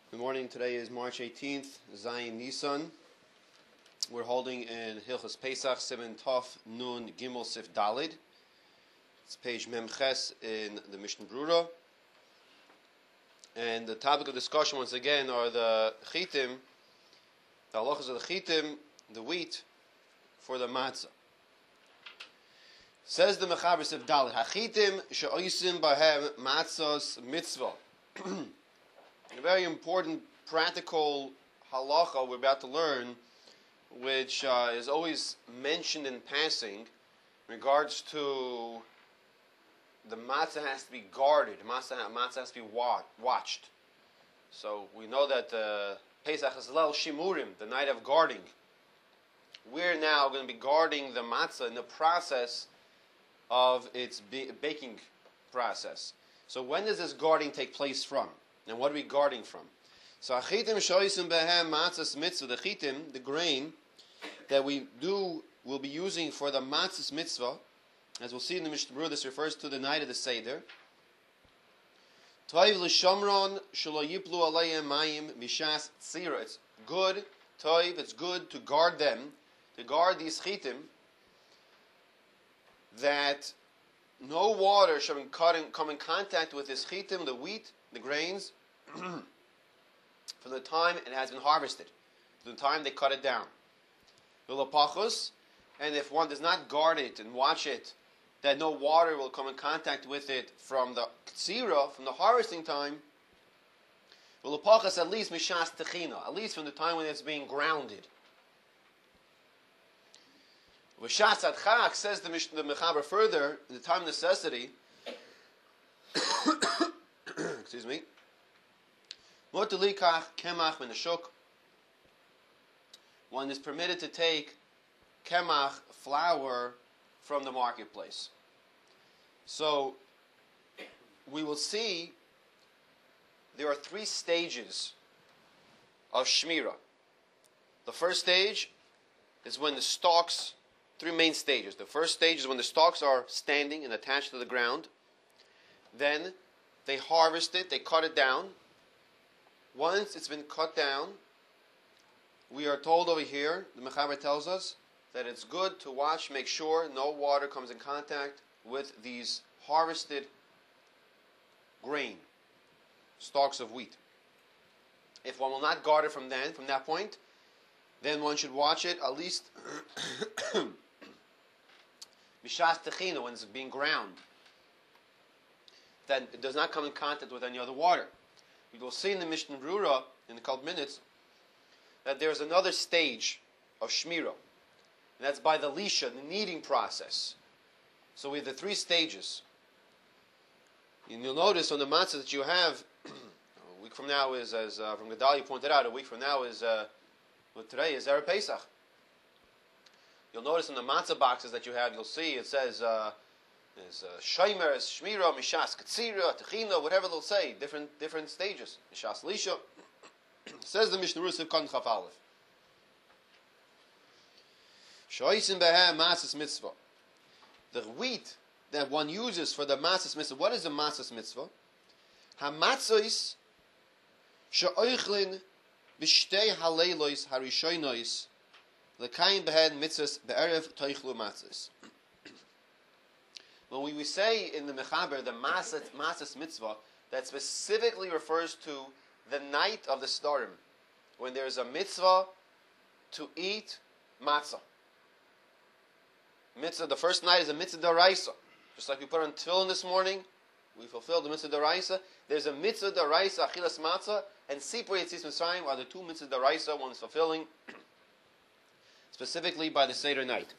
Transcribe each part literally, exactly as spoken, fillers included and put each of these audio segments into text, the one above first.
Good morning. Today is March eighteenth, Zayin Nisan. We're holding in Hilchos Pesach, Siman Tov Nun Gimel Sif Dalid. It's page Memches in the Mishnah Brura. And the topic of discussion, once again, are the chitim, the halachas of the chitim, the wheat, for the matzah. Says the Mechaber Sif Dalid, Hachitim she'oisim bahem matzos mitzvah. A very important practical halacha we're about to learn, which uh, is always mentioned in passing in regards to the matzah has to be guarded. Matzah, matzah has to be wa- watched. So we know that uh, Pesach is Leil Shimurim, the night of guarding. We're now going to be guarding the matzah in the process of its be- baking process. So when does this guarding take place from? And what are we guarding from? So achitim shoysim behem matzahs mitzvah, the chitim, the grain that we do will be using for the matzahs mitzvah, as we'll see in the Mishnah Brura, this refers to the night of the Seder. Toiv l'shamron shelo yiplu aleihem mayim mishas tzira. It's good, toiv, it's good to guard them, to guard these chitim, that no water shall come in contact with this chitim, the wheat, the grains, from the time it has been harvested, to the time they cut it down. And if one does not guard it and watch it, that no water will come in contact with it from the ktsira, from the harvesting time, at least mishas techina, at least from the time when it's being grounded. V'shas adchak, says the, the Mechaber further, in the time of necessity, excuse me, one is permitted to take kemach, flour, from the marketplace. So, we will see there are three stages of shmira. The first stage is when the stalks, three main stages. The first stage is when the stalks are standing and attached to the ground. Then they harvest it, they cut it down. Once it's been cut down, we are told over here, the Mechaber tells us, that it's good to watch, make sure no water comes in contact with these harvested grain, stalks of wheat. If one will not guard it from then, from that point, then one should watch it at least mishas techina, when it's being ground, that it does not come in contact with any other water. We will see in the Mishnah Brura, in a couple minutes, that there's another stage of shmira, and that's by the lisha, the kneading process. So we have the three stages. And you'll notice on the matzah that you have, a week from now is, as uh, from Gedalia pointed out, a week from now is, uh, well, today is Erev Pesach. You'll notice in the matzah boxes that you have, you'll see it says, uh, There's uh, Shomer, Shmira, Mishas Katsira, Techina, whatever they'll say, different different stages. Mishas Lisha. Says the Mishnah Brura Kan Chaf Aleph. Shoisim behem Masas Mitzvah. The wheat that one uses for the Masas Mitzvah. What is the Masas Mitzvah? Hamatzos she'oichlin b'shtei haleilos harishonos l'kayim behem mitzvahs be'erev toichlu matzos. When we say in the Mechaber, the Masas, Masas Mitzvah, that specifically refers to the night of the Starim, when there is a mitzvah to eat matzah. Mitzvah, the first night is a mitzvah d'oraisa. Just like we put on tefillin this morning, we fulfilled the mitzvah d'oraisa. There's a mitzvah d'oraisa, achilas matzah, and sipur yitzis Mitzrayim are the two mitzvahs d'oraisa one is fulfilling, specifically by the Seder night.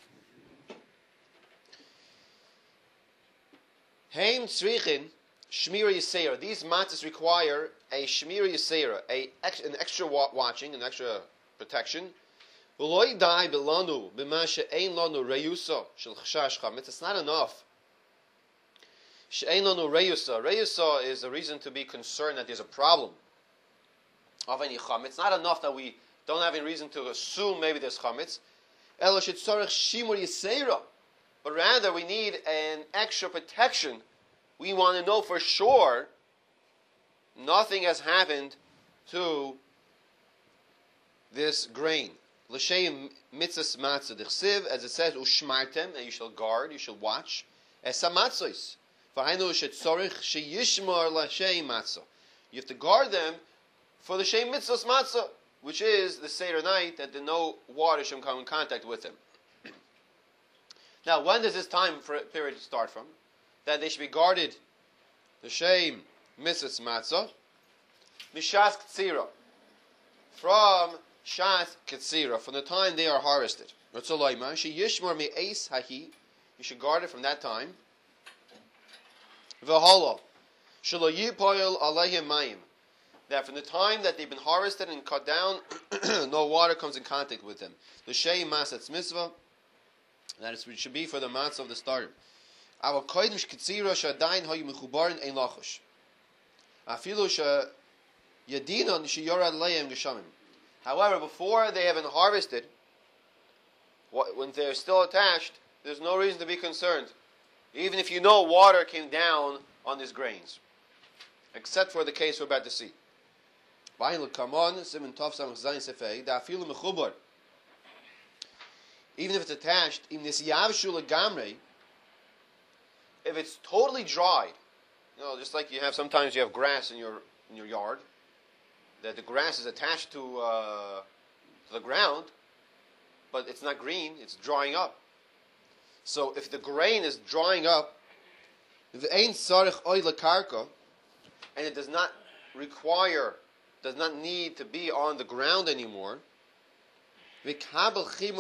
Heim tzrichin shmira yisera. These matzahs require a shmira yisera, a an extra watching, an extra protection. V'loi dai belanu b'ma she'ein lanu reyusa shel chashash chametz. It's not enough. She'ein lanu reyusa. Reyusa is a reason to be concerned that there's a problem of any chametz. It's not enough that we don't have any reason to assume maybe there's chametz. Elo she'tzorech shimur yisera. But rather, we need an extra protection. We want to know for sure nothing has happened to this grain. L'shem mitzvahs matzah d'chsiv, as it says, ushmartem, and you shall guard, you shall watch. Es hamatzos, v'hainu shetzorich sheyishmor l'shem matzah. You have to guard them for the shem mitzvahs matzah, which is the Seder night, that the no water should come in contact with them. Now, when does this time period start from? That they should be guarded, the shem mitzvahs matzah, mishas ktsira, from shas ktsira, from the time they are harvested. Sheyishmor me'eis hahi, you should guard it from that time. V'hala, shelo yipoil aleihem mayim, that from the time that they've been harvested and cut down, no water comes in contact with them. L'shem masatz mitzvah, that it should be for the matzah of the starter. Our kodim shkitzira shadayin hayu mechubarin ein lachush. Afilu sheyadinon sheyorad leim geshamim. However, before they have been harvested, when they're still attached, there's no reason to be concerned, even if you know water came down on these grains, except for the case we're about to see. Even if it's attached, if it's totally dried, you know, just like you have sometimes you have grass in your in your yard, that the grass is attached to, uh, to the ground, but it's not green, it's drying up. So if the grain is drying up, and it does not require, does not need to be on the ground anymore, you hear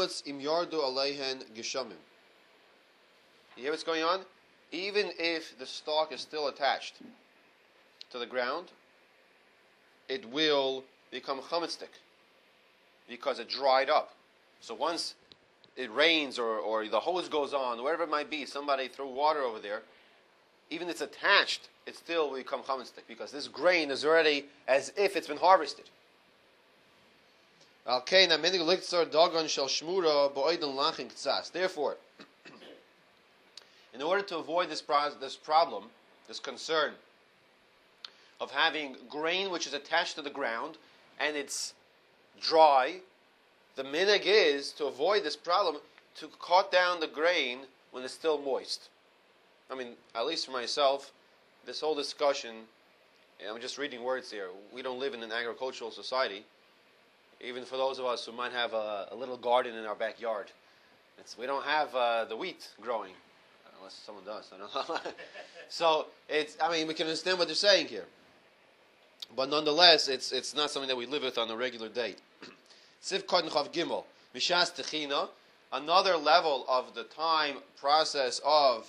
what's going on? Even if the stalk is still attached to the ground, it will become chametzik because it dried up. So once it rains or, or the hose goes on, wherever it might be, somebody threw water over there, even if it's attached, it still will become chametzik because this grain is already as if it's been harvested. Therefore, in order to avoid this, pro- this problem, this concern of having grain which is attached to the ground and it's dry, the minhag is, to avoid this problem, to cut down the grain when it's still moist. I mean, at least for myself, this whole discussion, I'm just reading words here, we don't live in an agricultural society. Even for those of us who might have a, a little garden in our backyard, it's, we don't have uh, the wheat growing, unless someone does. I don't know. So it's, I mean, we can understand what they're saying here, but nonetheless, it's it's not something that we live with on a regular day. Siv Koden Chav Gimel Mishas Techina, another level of the time process of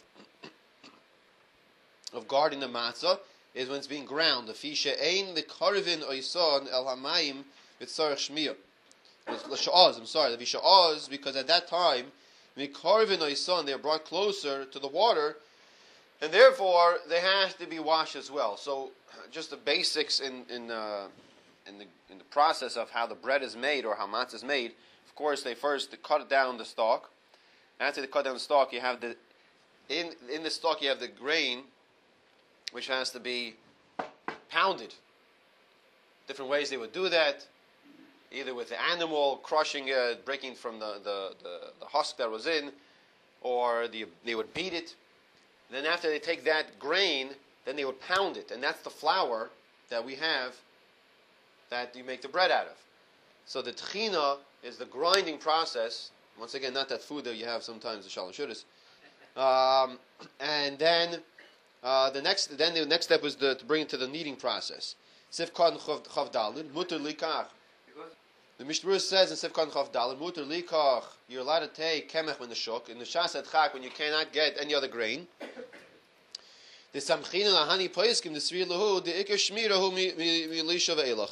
of guarding the matzah is when it's being ground. The fisha ein mikarvin oison el hamayim. It's Sarach Shmiyah. I'm sorry, the Visha'az, because at that time, Mikarvin Oisan, they are brought closer to the water, and therefore they have to be washed as well. So, just the basics in in, uh, in the in the process of how the bread is made or how matzah is made. Of course, they first cut down the stalk. After they cut down the stalk, you have the in in the stalk you have the grain, which has to be pounded. Different ways they would do that. Either with the animal crushing it, breaking from the, the, the, the husk that was in, or the, they would beat it. Then after they take that grain, then they would pound it. And that's the flour that we have that you make the bread out of. So the tchina is the grinding process. Once again, not that food that you have sometimes, the shalom shudas. Um, and then uh, the next then the next step is the, to bring it to the kneading process. Sif kan chav dalin, mutter likach. The Mishnah says in Sifkan Chav Daled, Muter Likach, you're allowed to take Kemech when the Shuk, in the Shas Chak when you cannot get any other grain. The Samchin and Ahani Poiskim, the Sri Lahu, the Iker Shmirahu Milisha Ve'elach.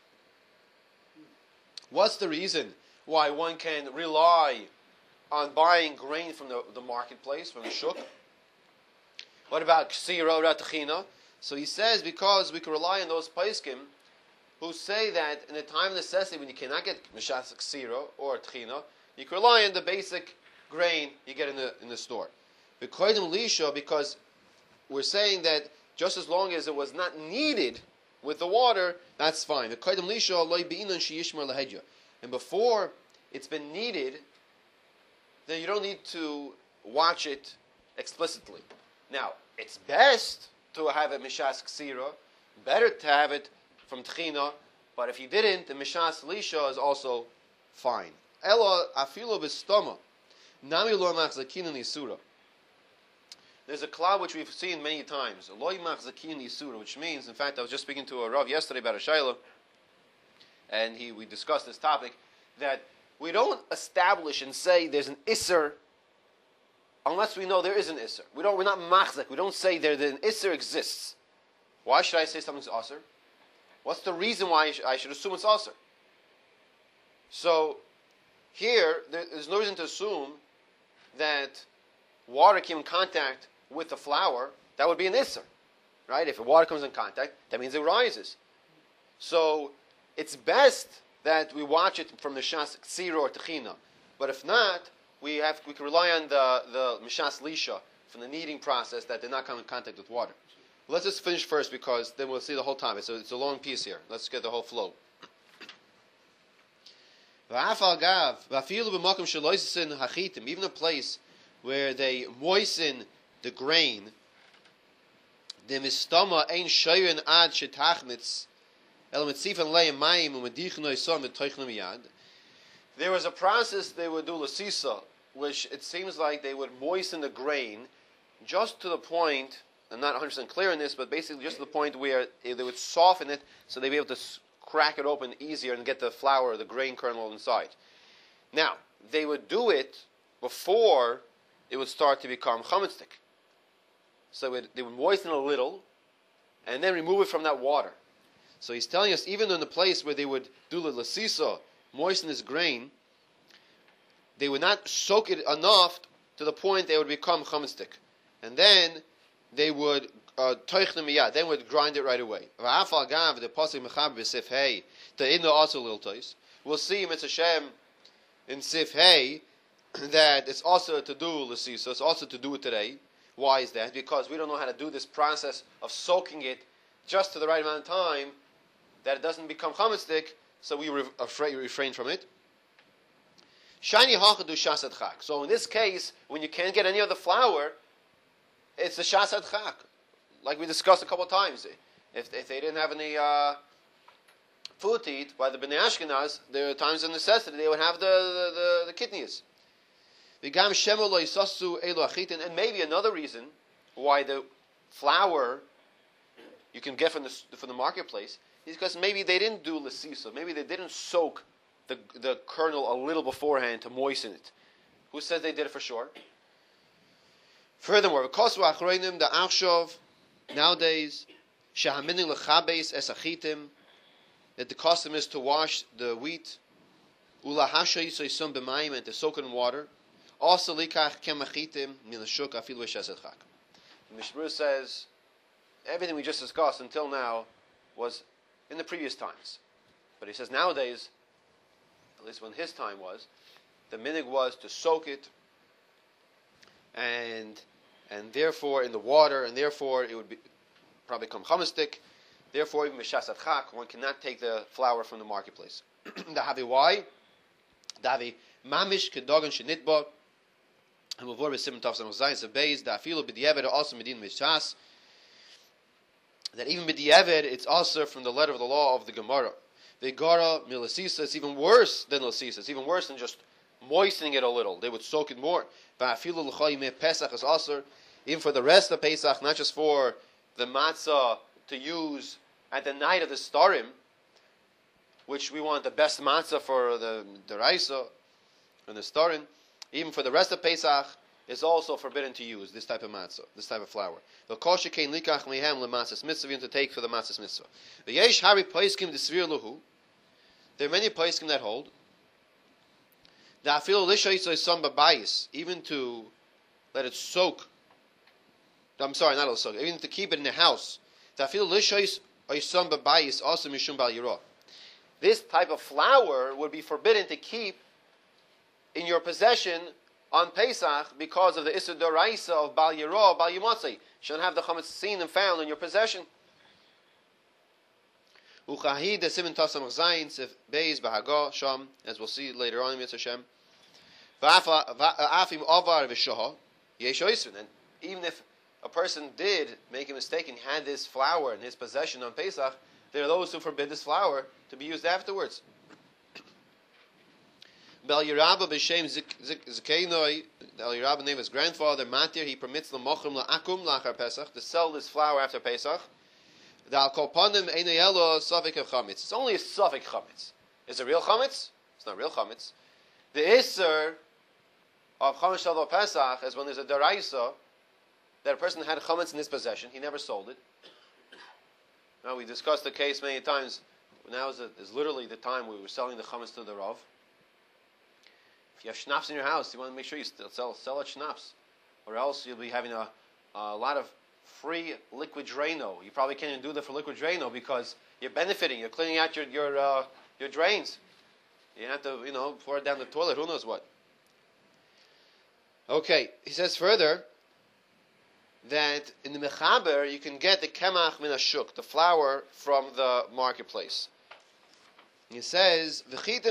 What's the reason why one can rely on buying grain from the, the marketplace, from the Shuk? What about Ksira, Ratachina? So he says, because we can rely on those Poiskim who say that in a time of necessity, when you cannot get mishas ksira or tchina, you can rely on the basic grain you get in the in the store. Because we're saying that just as long as it was not needed with the water, that's fine. And before it's been kneaded, then you don't need to watch it explicitly. Now, it's best to have it mishas ksira, better to have it from tchina, but if you didn't, the mishas lisha is also fine. Ela afilo b'stoma, nami lo machzakin nisura. There's a klal which we've seen many times, loy machzakin nisura, which means, in fact, I was just speaking to a rav yesterday about a shayla, and he we discussed this topic, that we don't establish and say there's an isser unless we know there is an isser. We don't, we're not machzak. We don't say there that an isser exists. Why should I say something's aser? What's the reason why I should, I should assume it's aser? So, here, there's no reason to assume that water came in contact with the flour. That would be an isser, right? If water comes in contact, that means it rises. So, it's best that we watch it from the shas ksira or techina. But if not, we have we can rely on the the mishas lisha from the kneading process that did not come in contact with water. Let's just finish first because then we'll see the whole time. It's a, it's a long piece here. Let's get the whole flow. Even a place where they moisten the grain, the mistama ein shoyin ad shetachmitz. There was a process they would do lasisa, which it seems like they would moisten the grain just to the point, I'm not one hundred percent clear on this, but basically just to the point where they would soften it so they'd be able to crack it open easier and get the flour, the grain kernel inside. Now, they would do it before it would start to become chametzik. So it, they would moisten a little and then remove it from that water. So he's telling us, even in the place where they would do the lasisa, moisten this grain, they would not soak it enough to the point they would become chametzik. And then they would toich them miyad, then would grind it right away. We'll see in Mitzvah Shem in Sif Hey that it's also to do lasisa, it's also to do it today. Why is that? Because we don't know how to do this process of soaking it just to the right amount of time that it doesn't become chametzik, so we re- afraid, refrain from it. Shani hachadu shasad chak. So in this case, when you can't get any of the flour, it's the shasad chak, like we discussed a couple of times. If, if they didn't have any uh, food to eat by the Bnei Ashkenaz, there are times of necessity they would have the the, the, the kidneys. And maybe another reason why the flour you can get from the from the marketplace is because maybe they didn't do lasisa. Maybe they didn't soak the the kernel a little beforehand to moisten it. Who says they did it for sure? Furthermore, because we're achroinim the achshov nowadays shahaminim lechabes esachitim, that the custom is to wash the wheat ulahasha yisoisum b'mayim, and to soak it in water. Also likach kemachitim min hashuk afilu v'shased chak. The Mishmur says everything we just discussed until now was in the previous times. But he says nowadays, at least when his time was, the minig was to soak it and and therefore in the water, and therefore it would be probably become chametzik. Therefore, even mishasat chak, one cannot take the flour from the marketplace. The havi why? Davi mamish kedogan shenitba. And we'll be simon tafsan zayin sebeis. Da afilu b'diavad also medin mishas. That even b'diavad, it's also from the letter of the law of the Gemara. V'gara milasisa, it's even worse than lasisa. It's even worse than just moistening it a little. They would soak it more. V'afilu l'chayim pesach is also, even for the rest of Pesach, not just for the matzah to use at the night of the starim, which we want the best matzah for the deraisa and the starim. Even for the rest of Pesach, is also forbidden to use this type of matzah, this type of flour. The kosher kein likach mehem lematzas mitzvah, even to take for the matzahs mitzvah. The yesh hari paiskim desvir luhu. There are many paiskim that hold. The afil lisha some babayis, even to let it soak. I'm sorry, not soak. Even to keep it in the house. The afil lisha some babayis also mishum bal yirah. This type of flour would be forbidden to keep in your possession on Pesach because of the Issur D'Oraisa of Bal Yirah, Bal Yimatzei. You shouldn't have the chametz seen and found in your possession. Uchahi de simin tasam zayin sif beis bahaga sham, as we'll see later on in Mitzvah Hashem. Va'afim avar v'shoha yesh oisrin. And even if a person did make a mistake and had this flour in his possession on Pesach, there are those who forbid this flour to be used afterwards. Bel Yerabba b'shem Zikainoi, Bel Yerabba name his grandfather Matir. He permits the mochrim la'akum la'achar Pesach to sell this flour after Pesach. Dal kolpanim einayelo safek chametz. It's only a safek chametz. Is it real chametz? It's not real chametz. The iser of chametz shel Pesach is when there's a deraisa that a person had chametz in his possession. He never sold it. Now we discussed the case many times. Now is, a, is literally the time we were selling the chametz to the Rav. If you have schnapps in your house, you want to make sure you still sell sell it schnapps, or else you'll be having a, a lot of free liquid Drano. You probably can't even do that for liquid Drano because you're benefiting. You're cleaning out your your uh, your drains. You have to, you know, pour it down the toilet. Who knows what? Okay, he says further that in the mechaber you can get the kemach min hashuk, the flour from the marketplace. He says, the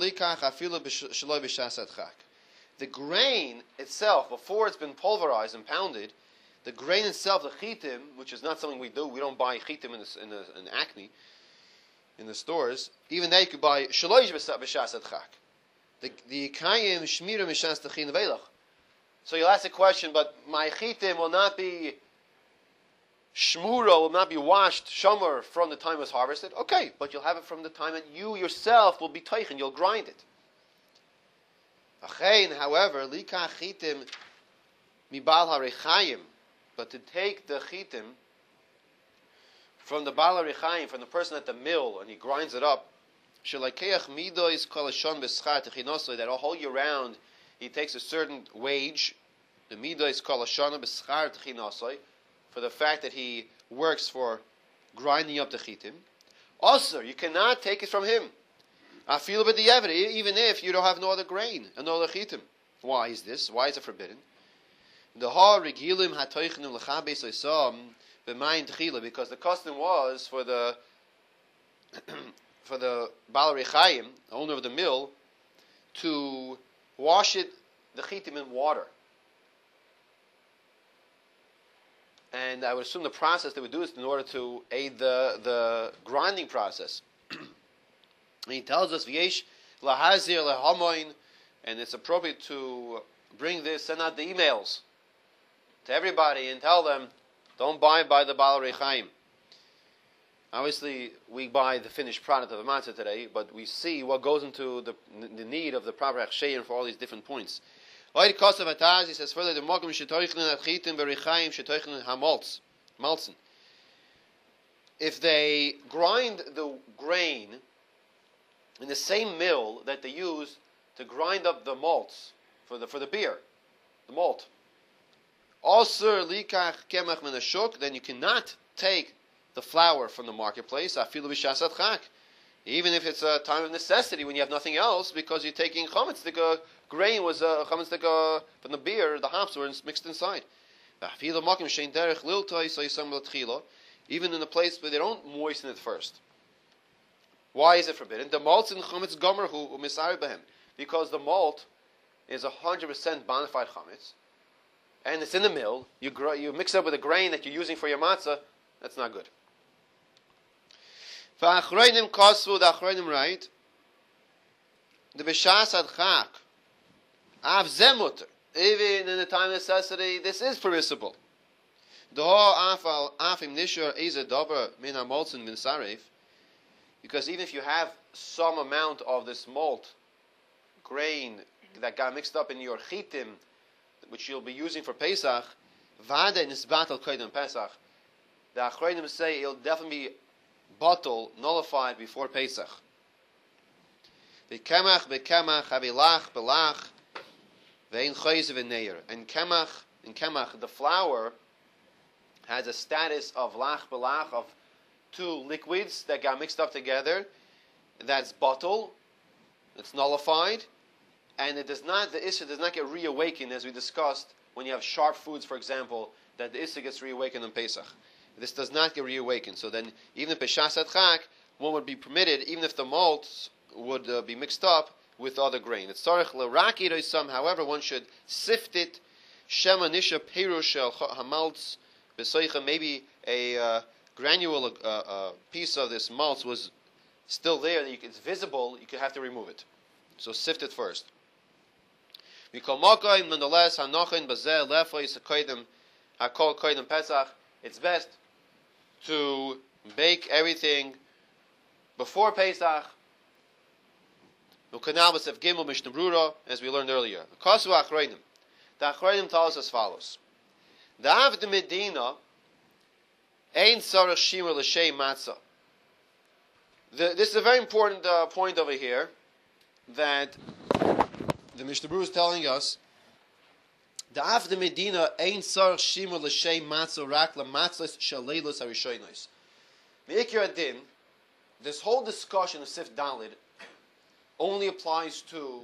grain itself, before it's been pulverized and pounded, the grain itself, the chitim, which is not something we do, we don't buy chitim in, the, in, the, in Acme, in the stores, even that you could buy shalosh b'shas adchak. The the kayim shmira mishas tachin velach. So you'll ask the question, but my chitim will not be shmura, will not be washed shomer from the time it was harvested. Okay, but you'll have it from the time that you yourself will be teichen, you'll grind it. Achein, however, lika chitim mibal harechayim, but to take the chitim from the bal harechayim, from the person at the mill, and he grinds it up, shelakeach midois kolashon b'schar techinosoy, that all whole year round he takes a certain wage, the midois kolashon b'schar techinosoy, for the fact that he works for grinding up the chitim. Also, you cannot take it from him. I feel about the evidence, even if you don't have no other grain and no other chitim. Why is this? Why is it forbidden? The ha regilim hatoichnim lechabes oisam b'mayim tchila, because the custom was for the for the Baal Rechayim, the owner of the mill, to wash it, the chitim, in water. And I would assume the process they would do is in order to aid the, the grinding process. And he tells us, V'yesh lahazir lehamoin, and it's appropriate to bring this, send out the emails to everybody and tell them, don't buy by the Baal Rechaim. Obviously, we buy the finished product of the matzah today, but we see what goes into the, the need of the proper achshein for all these different points. He says further, the mokum shetoichlin atchitim berichaim shetoichlin hamaltz, malzen. If they grind the grain in the same mill that they use to grind up the malts for the for the beer, the malt, also likach kemach min hashuk, then you cannot take the flour from the marketplace, afilu b'shas adchak, even if it's a time of necessity when you have nothing else, because you're taking chametz. The grain was uh, chametz uh, from the beer, the hops were mixed inside. Even in a place where they don't moisten it first. Why is it forbidden? The malt in chametz gomer hu misari behem, because the malt is a hundred percent bona fide chametz, and it's in the mill. You gr- you mix it up with the grain that you're using for your matzah. That's not good. V'achroinim kosvu, the achroinim write, the b'shas adchak, av zemuter, even in the time of necessity, this is permissible. Doho afal afim nishur eza dober min hamolzen min saref, because even if you have some amount of this malt grain that got mixed up in your chitim, which you'll be using for Pesach, vade nisbat al koydem Pesach, the achroinim say it'll definitely be bottle nullified before Pesach. The kemach bekemach havilach belach vein choyz v'neir, and kemach in kemach the flour has a status of lach belach, of two liquids that got mixed up together. That's bottle, it's nullified, and it does not the issue does not get reawakened, as we discussed when you have sharp foods, for example, that the issue gets reawakened on Pesach. This does not get reawakened. So then, even if b'shas adchak, one would be permitted, even if the malts would uh, be mixed up with other grain. It's tzarich l'raki roisam. However, one should sift it. Shema nisha perush hamalts b'soicha. Maybe a uh, granule, uh, uh, piece of this malts was still there. That you, it's visible. You could have to remove it. So sift it first. Nonetheless, hanochin bazeh lefois hakoydim hakol koydim pesach. It's best to bake everything before Pesach. Nukanabas of Gimel Mishnah Brura, as we learned earlier. Kasu Achroidim. The Achroidim tells us as follows: the Avd Medina Ein Sarach Shimur L'Shei Matzah. This is a very important uh, point over here, that the Mishnah Brura is telling us. The Avd Medina Ein Sarach Shimur L'Shei Matzah Rak LaMatzos Shaleilos Harishonos. The Ikar Adin, this whole discussion of Sif Dalid only applies to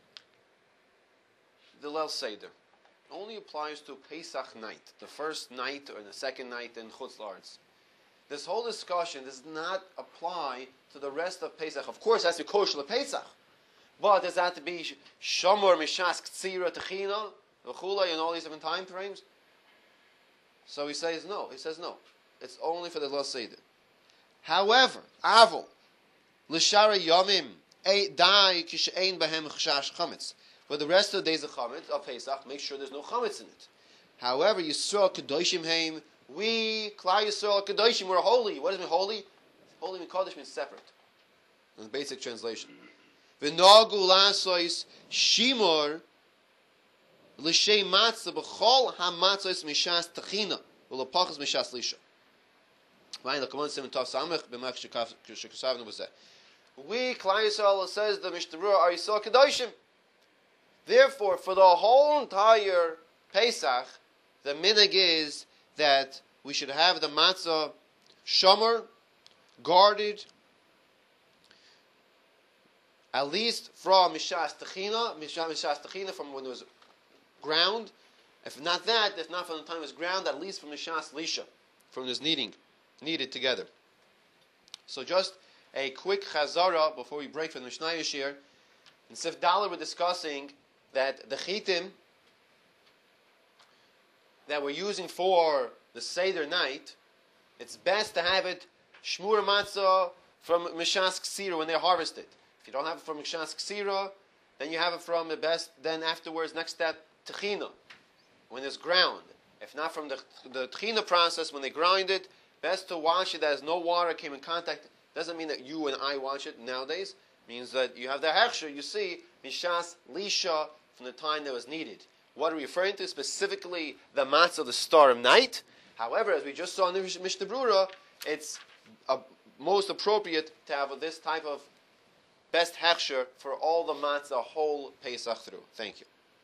the Leil Seder. Only applies to Pesach night, the first night or the second night in Chutz La'aretz. This whole discussion does not apply to the rest of Pesach. Of course, it has to be kosher Pesach, but does that have to be Shamor Mishas Ktsira Techina V'chulay in all these different time frames? So he says no. He says no. It's only for the Leil Seder. However, Avol L'Shara Yomim Dai Kishein Bahem Chashash Chametz. For the rest of the days of Chametz of Pesach, make sure there's no Chametz in it. However, Yisrael Kedoshim Heim, we Klal Yisrael Kedoshim, we're holy. What does it mean holy? Holy means Kodesh means separate. In the basic translation. V'nogu lasois shimor l'shei matzah b'chol hamatzos mishas techina v'lopachos mishas lisha. We, Klal Yisrael, says the Mishnah Brura, are Yisrael Kedoshim. Therefore, for the whole entire Pesach, the minhag is that we should have the matzah shomer, guarded, at least from Mishas Techina, Mishas Techina, from when it was ground. If not that, if not from the time it was ground, at least from Mishas Lisha, from this kneading, kneaded together. So just a quick chazara before we break from the Mishnah Yeshir. In Sif Dalet we're discussing that the chitim that we're using for the Seder night, it's best to have it shmur matzah from Mishas Ksira when they're harvested. If you don't have it from Mishas Ksira, then you have it from the best, then afterwards, next step, Techina, when it's ground. If not from the, the Techina process, when they grind it, best to wash it as no water came in contact. Doesn't mean that you and I wash it nowadays. It means that you have the hechsher, you see, Mishas Lisha, from the time that was needed. What are we referring to? Specifically, the matzah of the star of night. However, as we just saw in the Mishnah Brura, it's uh, most appropriate to have this type of best hechsher for all the matzah whole Pesach through. Thank you.